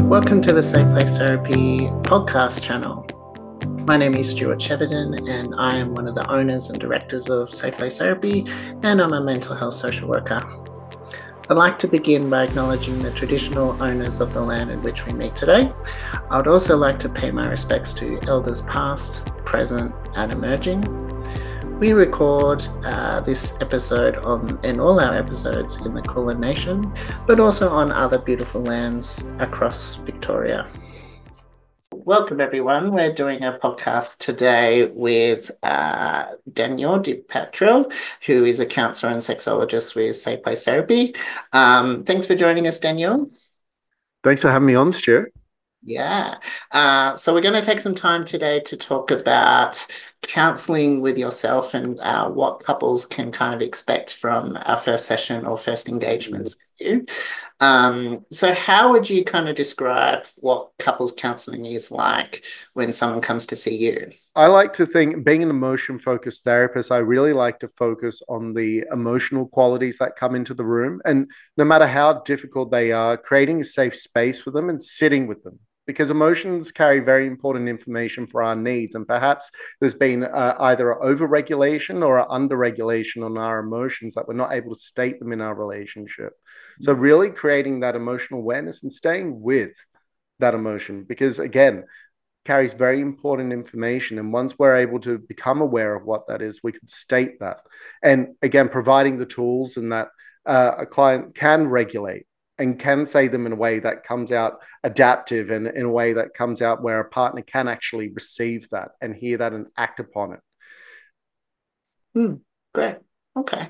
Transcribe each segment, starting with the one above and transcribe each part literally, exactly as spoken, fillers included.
Welcome to the Safe Place Therapy podcast channel. My name is Stuart Cheverton and I am one of the owners and directors of Safe Place Therapy, and I'm a mental health social worker. I'd like to begin by acknowledging the traditional owners of the land in which we meet today. I would also like to pay my respects to elders past, present and emerging. We record uh, this episode on, and all our episodes in the Kulin Nation, but also on other beautiful lands across Victoria. Welcome everyone. We're doing a podcast today with uh, Daniel DiPietro, who is a counsellor and sexologist with Safe Place Therapy. Um, thanks for joining us, Daniel. Thanks for having me on, Stuart. Yeah. Uh, so we're going to take some time today to talk about counseling with yourself and uh, what couples can kind of expect from our first session or first engagements with you. Um, so how would you kind of describe what couples counseling is like when someone comes to see you? I like to think, being an emotion-focused therapist, I really like to focus on the emotional qualities that come into the room. And no matter how difficult they are, creating a safe space for them and sitting with them. Because emotions carry very important information for our needs. And perhaps there's been uh, either an overregulation or an underregulation on our emotions that we're not able to state them in our relationship. So really creating that emotional awareness and staying with that emotion. Because again, carries very important information. And once we're able to become aware of what that is, we can state that. And again, providing the tools and that uh, a client can regulate and can say them in a way that comes out adaptive and in a way that comes out where a partner can actually receive that and hear that and act upon it. Hmm, great. Okay.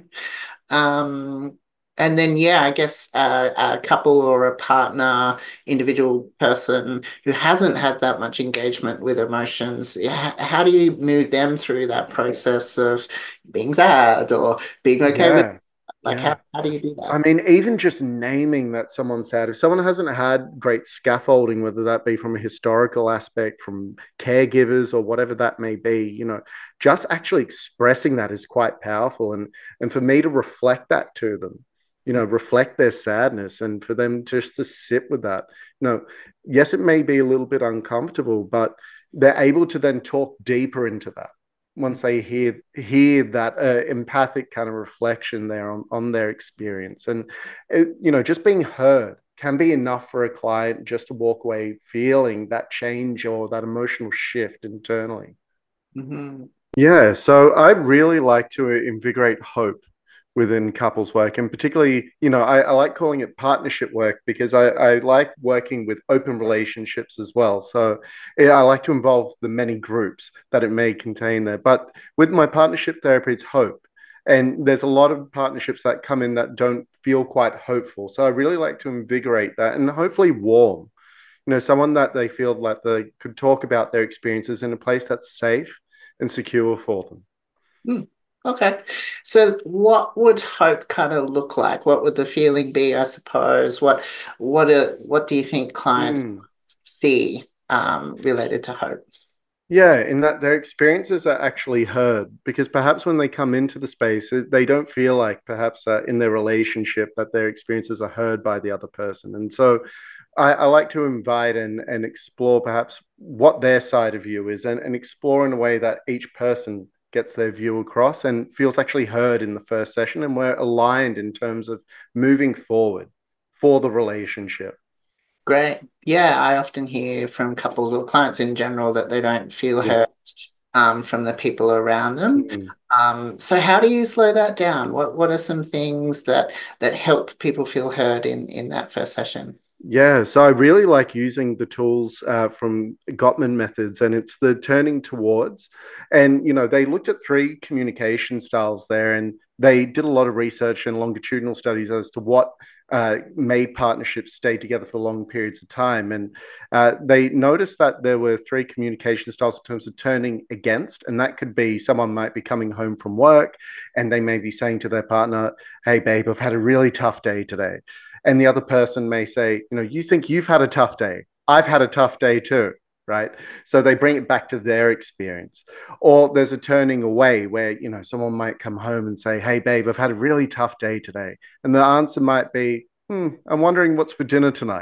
Um, and then, yeah, I guess uh, a couple or a partner, individual person who hasn't had that much engagement with emotions, yeah, how do you move them through that process of being sad or being okay with, Yeah. like, Yeah. how, how do you do I that? mean, even just naming that someone's sad, if someone hasn't had great scaffolding, whether that be from a historical aspect, from caregivers or whatever that may be, you know, just actually expressing that is quite powerful. And and for me to reflect that to them, you know, reflect their sadness and for them just to sit with that. You know, yes, it may be a little bit uncomfortable, but they're able to then talk deeper into that once they hear hear that uh, empathic kind of reflection there on, on their experience. And it, you know, just being heard can be enough for a client just to walk away feeling that change or that emotional shift internally. Mm-hmm. Yeah, so I really like to invigorate hope within couples work, and particularly, you know, I, I like calling it partnership work because I, I like working with open relationships as well. So yeah, I like to involve the many groups that it may contain there. But with my partnership therapy, it's hope. And there's a lot of partnerships that come in that don't feel quite hopeful. So I really like to invigorate that and hopefully warm, you know, someone that they feel like they could talk about their experiences in a place that's safe and secure for them. Mm, okay. So what would hope kind of look like? What would the feeling be, I suppose? What what are, what do you think clients Mm. see um, related to hope? Yeah, in that their experiences are actually heard because perhaps when they come into the space, they don't feel like perhaps uh, in their relationship that their experiences are heard by the other person. And so I, I like to invite and, and explore perhaps what their side of view is and, and explore in a way that each person gets their view across and feels actually heard in the first session. And we're aligned in terms of moving forward for the relationship. Great. Yeah, I often hear from couples or clients in general that they don't feel Yeah. heard um, from the people around them. Mm. Um, so how do you slow that down? What what are some things that that help people feel heard in in that first session? Yeah, so I really like using the tools uh, from Gottman methods, and it's the turning towards. And, you know, they looked at three communication styles there, and they did a lot of research and longitudinal studies as to what uh, made partnerships stay together for long periods of time. And uh, they noticed that there were three communication styles in terms of turning against, and that could be someone might be coming home from work and they may be saying to their partner, "Hey, babe, I've had a really tough day today." And the other person may say, you know, you think you've had a tough day. I've had a tough day too, right? So they bring it back to their experience. Or there's a turning away where, you know, someone might come home and say, "Hey, babe, I've had a really tough day today." And the answer might be, hmm, I'm wondering what's for dinner tonight.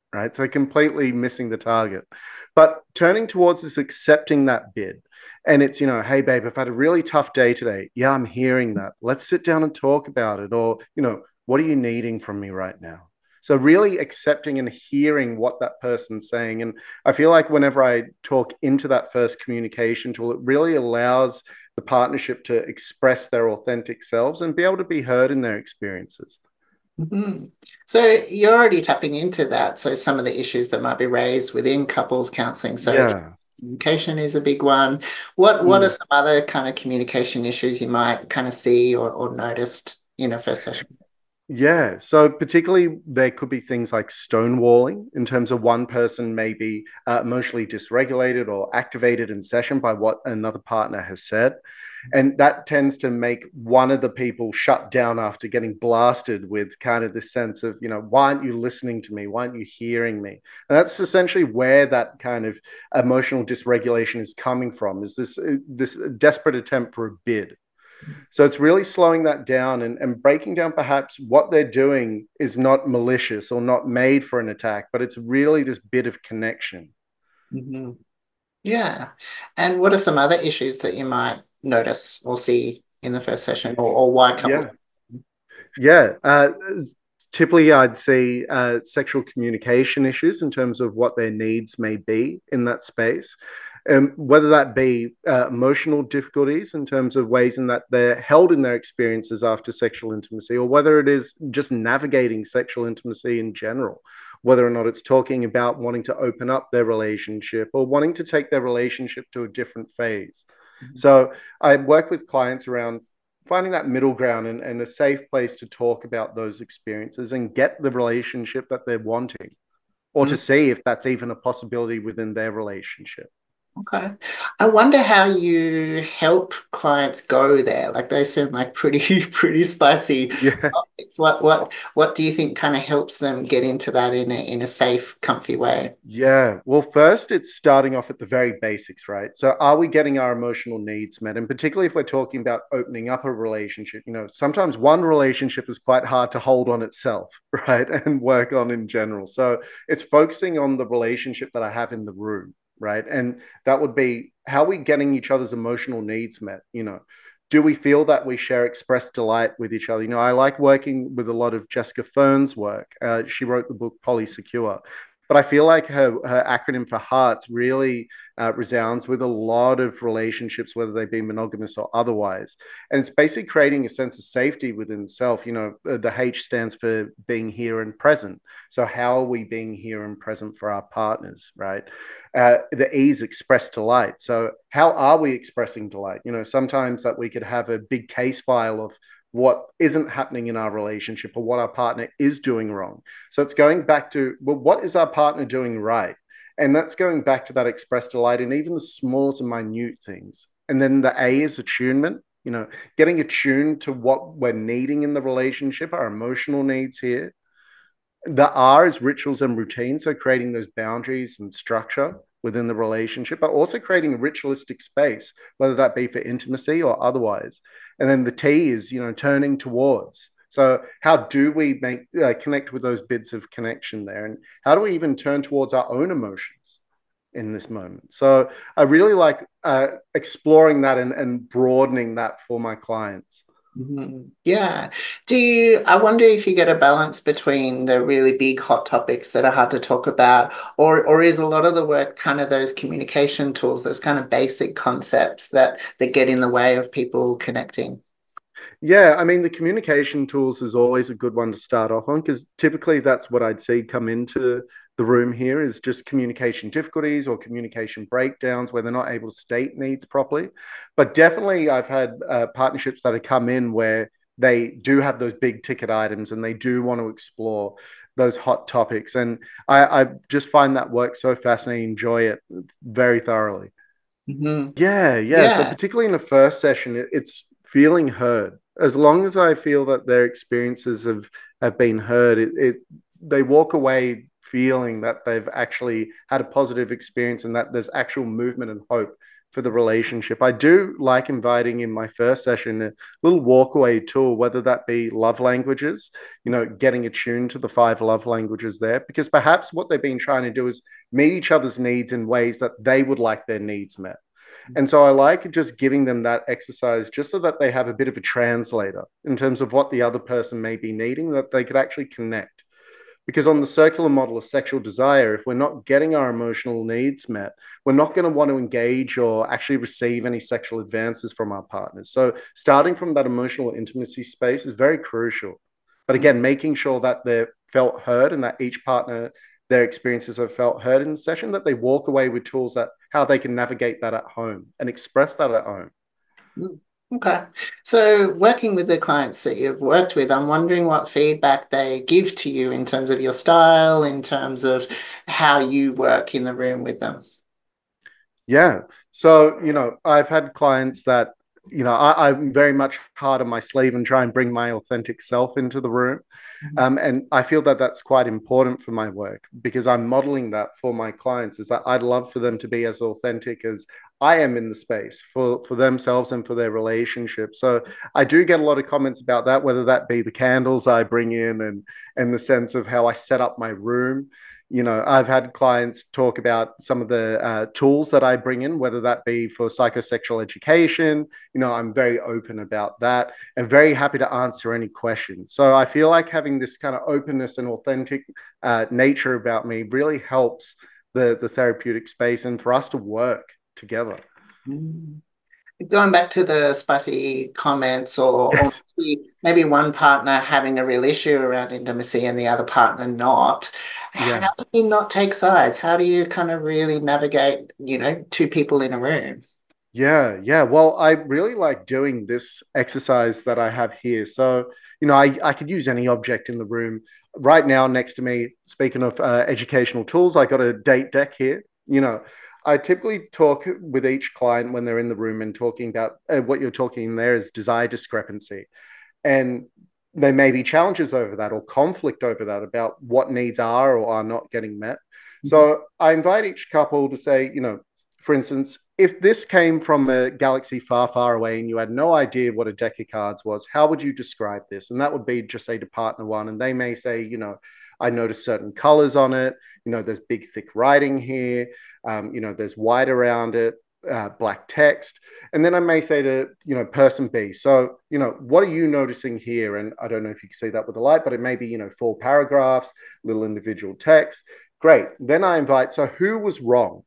right? So completely missing the target. But turning towards this, accepting that bid. And it's, you know, hey, babe, I've had a really tough day today. Yeah, I'm hearing that. Let's sit down and talk about it. Or, you know, what are you needing from me right now? So really accepting and hearing what that person's saying. And I feel like whenever I talk into that first communication tool, it really allows the partnership to express their authentic selves and be able to be heard in their experiences. Mhm. So you're already tapping into that. So some of the issues that might be raised within couples counseling. So Yeah. communication is a big one. What what are Mm. some other kind of communication issues you might kind of see or, or noticed in a first session? Yeah. So particularly there could be things like stonewalling in terms of one person may be uh, emotionally dysregulated or activated in session by what another partner has said. And that tends to make one of the people shut down after getting blasted with kind of this sense of, you know, why aren't you listening to me? Why aren't you hearing me? And that's essentially where that kind of emotional dysregulation is coming from, is this, uh, this desperate attempt for a bid. So it's really slowing that down and, and breaking down perhaps what they're doing is not malicious or not made for an attack, but it's really this bit of connection. Hmm. Yeah. And what are some other issues that you might notice or see in the first session, or, or why couples? Yeah. Yeah. Uh, typically, I'd see uh, sexual communication issues in terms of what their needs may be in that space. Um, whether that be uh, emotional difficulties in terms of ways in that they're held in their experiences after sexual intimacy, or whether it is just navigating sexual intimacy in general, whether or not it's talking about wanting to open up their relationship or wanting to take their relationship to a different phase. So I work with clients around finding that middle ground and, and a safe place to talk about those experiences and get the relationship that they're wanting, or to Mhm. see if that's even a possibility within their relationship. Okay. I wonder how you help clients go there. Like they seem like pretty, pretty spicy Yeah. topics. What, what, what do you think kind of helps them get into that in a in a safe, comfy way? Yeah. Well, first, it's starting off at the very basics, right? So, are we getting our emotional needs met? And particularly if we're talking about opening up a relationship, you know, sometimes one relationship is quite hard to hold on itself, right? And work on in general. So, it's focusing on the relationship that I have in the room, right? And that would be how are we getting each other's emotional needs met? You know, do we feel that we share express delight with each other? You know, I like working with a lot of Jessica Fern's work. Uh, she wrote the book Polysecure, but I feel like her her acronym for HEARTS really uh, resounds with a lot of relationships, whether they be monogamous or otherwise. And it's basically creating a sense of safety within self. You know, the, the H stands for being here and present. So how are we being here and present for our partners, right? Uh, the E is express delight. So how are we expressing delight? You know, sometimes that we could have a big case file of what isn't happening in our relationship or what our partner is doing wrong. So it's going back to, well, what is our partner doing right? And that's going back to that express delight and even the smallest and minute things. And then the A is attunement, you know, getting attuned to what we're needing in the relationship, our emotional needs here. The R is rituals and routines, so creating those boundaries and structure within the relationship, but also creating a ritualistic space, whether that be for intimacy or otherwise. And then the T is, you know, turning towards. So how do we make uh, connect with those bits of connection there, and how do we even turn towards our own emotions in this moment? So I really like uh, exploring that and, and broadening that for my clients. Mhm. Yeah. Do you, I wonder if you get a balance between the really big hot topics that are hard to talk about, or or is a lot of the work kind of those communication tools, those kind of basic concepts that that get in the way of people connecting? Yeah, I mean, the communication tools is always a good one to start off on because typically that's what I'd see come into the room here is just communication difficulties or communication breakdowns where they're not able to state needs properly. But definitely, I've had uh, partnerships that have come in where they do have those big ticket items and they do want to explore those hot topics. And I, I just find that work so fascinating, enjoy it very thoroughly. Hmm. Yeah, yeah. So Yeah. particularly in the first session, it, it's feeling heard. As long as I feel that their experiences have have been heard, it, it they walk away feeling that they've actually had a positive experience and that there's actual movement and hope for the relationship. I do like inviting in my first session a little walkaway tool, whether that be love languages, you know, getting attuned to the five love languages there, because perhaps what they've been trying to do is meet each other's needs in ways that they would like their needs met. And so I like just giving them that exercise just so that they have a bit of a translator in terms of what the other person may be needing, that they could actually connect. Because on the circular model of sexual desire, if we're not getting our emotional needs met, we're not going to want to engage or actually receive any sexual advances from our partners. So starting from that emotional intimacy space is very crucial. But again, making sure that they're felt heard and that each partner, their experiences have felt heard in the session, that they walk away with tools that how they can navigate that at home and express that at home. Okay. So working with the clients that you've worked with, I'm wondering what feedback they give to you in terms of your style, in terms of how you work in the room with them. Yeah. So, you know, I've had clients that, you know, I, I'm very much hard on my sleeve and try and bring my authentic self into the room. Mm-hmm. Um, and I feel that that's quite important for my work because I'm modeling that for my clients, is that I'd love for them to be as authentic as I am in the space for, for themselves and for their relationship. So I do get a lot of comments about that, whether that be the candles I bring in and, and the sense of how I set up my room. You know, I've had clients talk about some of the uh, tools that I bring in, whether that be for psychosexual education. You know, I'm very open about that and very happy to answer any questions. So I feel like having this kind of openness and authentic uh, nature about me really helps the, the therapeutic space and for us to work together. Mm. Going back to the spicy comments, or, yes. or maybe, maybe one partner having a real issue around intimacy and the other partner not. Yeah. How do you not take sides? How do you kind of really navigate, you know, two people in a room? Yeah, yeah. Well, I really like doing this exercise that I have here. So, you know, I, I could use any object in the room. Right now, next to me, speaking of uh, educational tools, I got a date deck here. You know, I typically talk with each client when they're in the room and talking about uh, what you're talking there is desire discrepancy. And there may be challenges over that or conflict over that about what needs are or are not getting met. Mm-hmm. So I invite each couple to say, you know, for instance, if this came from a galaxy far, far away and you had no idea what a deck of cards was, how would you describe this? And that would be just say to partner one. And they may say, you know, I noticed certain colors on it. You know, there's big, thick writing here. Um, you know, there's white around it, uh, black text. And then I may say to, you know, person B, so, you know, what are you noticing here? And I don't know if you can see that with the light, but it may be, you know, four paragraphs, little individual text. Great. Then I invite, so who was wrong?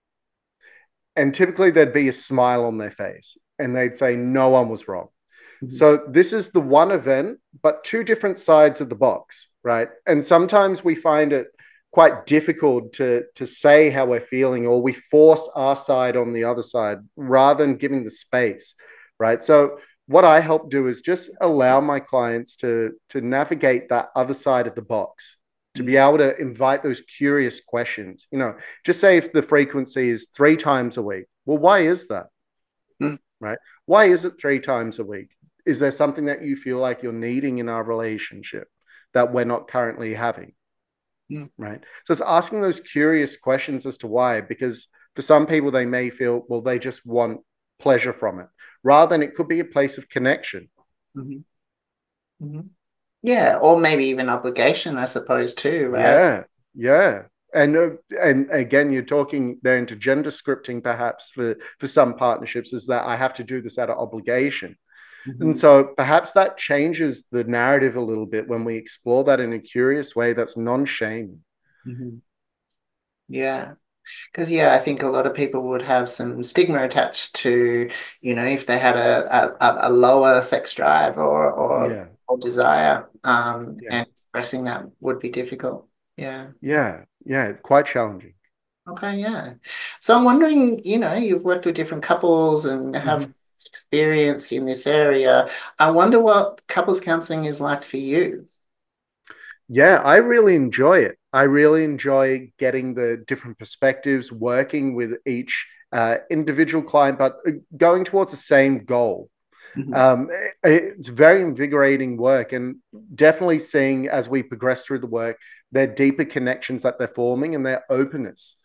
And typically there'd be a smile on their face and they'd say, no one was wrong. Mm-hmm. So this is the one event, but two different sides of the box, right? And sometimes we find it quite difficult to, to say how we're feeling, or we force our side on the other side rather than giving the space, right? So what I help do is just allow my clients to, to navigate that other side of the box, to be able to invite those curious questions. You know, just say if the frequency is three times a week, well, why is that? Mm. Right? Why is it three times a week? Is there something that you feel like you're needing in our relationship that we're not currently having? Mm. Right? So it's asking those curious questions as to why, because for some people, they may feel, well, they just want pleasure from it, rather than it could be a place of connection. Mm-hmm. Mm-hmm. Yeah, or maybe even obligation, I suppose, too, right? Yeah, yeah. And uh, and again, you're talking there into gender scripting, perhaps for for some partnerships, is that I have to do this out of obligation. Mm-hmm. And so perhaps that changes the narrative a little bit when we explore that in a curious way that's non-shaming. Mm-hmm. Yeah. Because, yeah, I think a lot of people would have some stigma attached to, you know, if they had a a, a lower sex drive or or, yeah. or desire, um, yeah. and expressing that would be difficult. Yeah. Yeah. Yeah. Quite challenging. Okay. Yeah. So I'm wondering, you know, you've worked with different couples and have mm-hmm. experience in this area. I wonder what couples counseling is like for you. Yeah, I really enjoy it. I really enjoy getting the different perspectives, working with each uh, individual client, but going towards the same goal. Mm-hmm. Um, it, it's very invigorating work, and definitely seeing as we progress through the work, their deeper connections that they're forming and their openness.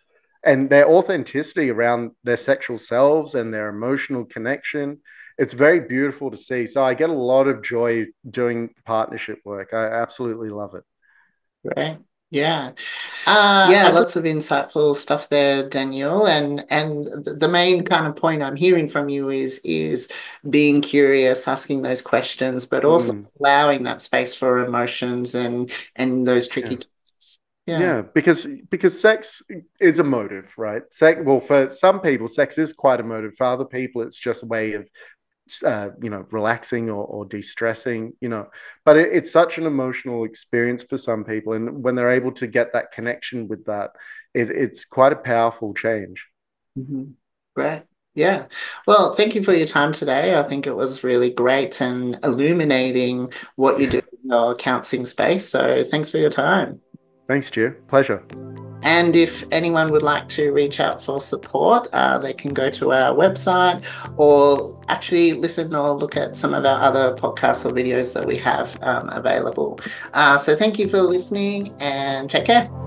and their authenticity around their sexual selves and their emotional connection. It's very beautiful to see. So I get a lot of joy doing partnership work. I absolutely love it. Right. Yeah. Uh, yeah, I just, lots of insightful stuff there, Daniel. And and the main kind of point I'm hearing from you is is being curious, asking those questions, but also mm, allowing that space for emotions and and those yeah. tricky topics. Yeah. Yeah, because because sex is emotive, right? Sex, well, for some people, sex is quite emotive. For other people, it's just a way of uh, you know, relaxing or, or de-stressing, you know, but it, it's such an emotional experience for some people. And when they're able to get that connection with that, it, it's quite a powerful change. Mm-hmm. Great. Yeah. Well, thank you for your time today. I think it was really great and illuminating what you do Yes. in your counseling space. So thanks for your time. Thanks, Stu. Pleasure. And if anyone would like to reach out for support, uh, they can go to our website or actually listen or look at some of our other podcasts or videos that we have um, available. Uh, so thank you for listening and take care.